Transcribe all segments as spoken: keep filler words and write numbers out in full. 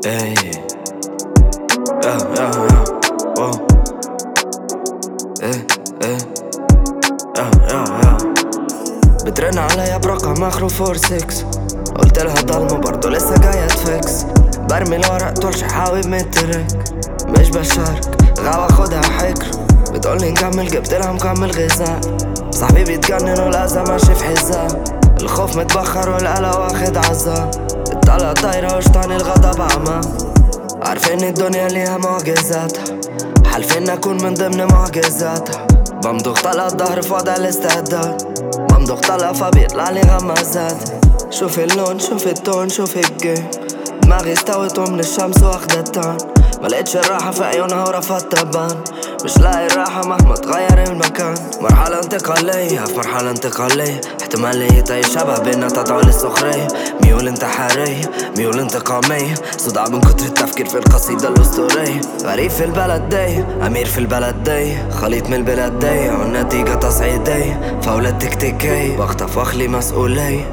اي يا يا يا واو ايه ايه يا يا يا بترن عليا برقم اخره فور سكس، قلت لها ضلمة برضه لسه جاية تفكس. برمي الورق طول شحاوي بمترك، مش بشارك غاوة خدها حكر. بتقولي نكمل جبت لها مكمل غذاء. صاحبي بيتجنن والأذى ماشي في حذاء. الخوف متبخر والقلق واخد عذاب. الطلقة طايرة وشطاني الغضب عمى. عارفين الدنيا ليها معجزاتها، حالفين أكون من ضمن معجزاتها. بمضغ طلقة ظهر في وضع الاستعداد، بمضغ طلقة فبيطلع لي غمازات. شوف اللون شوف التون شوف الجيم، دماغي استوت ومن الشمس واخدة التان. ملقتش الراحة في عيونها ورفضت تبان، مش لاقي الراحة مهما تغير المكان. مرحلة انتقالية في مرحلة انتقالية، احتمالية أي شبه بينا تدعو للسخرية. ميول انتحارية ميول انتقامية، صداع من كتر التفكير في القصيدة الأسطورية. غريب في البلد دي أمير في البلد دي، خليط من البلاد دي والنتيجة تصعيدية. فولة تكتيكية بخطف واخلي مسؤولية.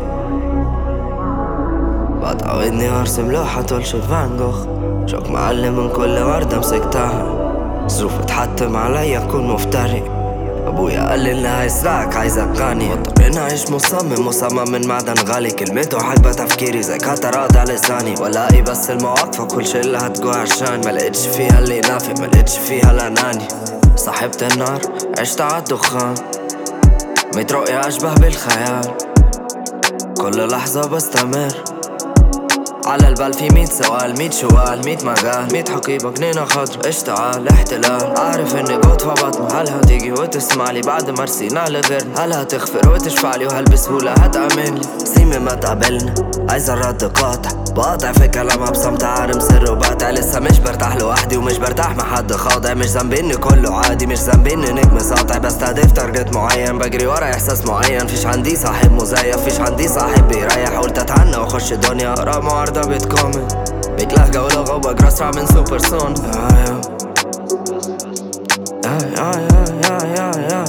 بقطع ودني وارسم لوحة طول شوف فان جوخ، شوك معلم من كل وردة مسكتها. ظروف تحتم عليا اكون مفتري، ابويا قال لي اللي هيسرقك عايزك غني. مضطرين اعيش مصمم مصمم من معدن غالي. كلمته حاجبة تفكيري زي كترات على لساني. ولاقي بس المواقف وكل شي اللي هتجوع عشان ملقتش فيها اللي ينافق، ملقتش فيها الاناني. صاحبت النار عشت عالدخان، ميت رؤية اشبه بالخيال. كل لحظة بستمر على البال في ميت سؤال، ميت شوال ميت مجال، ميت حقيبة جنينة خضر اشتعال احتلال. عارف اني جوت فبطمة، هل هتيجي وتسمعلي بعد ما رسينا لغيرنا؟ هل هتغفر وتشفعلي وهل بسهولة هتأمنلي؟ سيمي ما تقابلنا عايز الرد قاطع، بقاطع في كلامها بصمت عارم سر وبقطع. لسه مش برتاح لوحدي ومش برتاح مع حد خاضع. مش ذنبي اني كله عادي، مش ذنبي اني نجم ساطع. بستهدف تارجت معين بجري ورا احساس معين. فيش عندي صاحب مزيف فيش عندي صاحب بيريح. قلت اتهنى واخش دنيا ورا معارضة بتكومن. بيك لهجة ولغة وبجري اسرع من سوبر سون. يا يا يا يا يا يا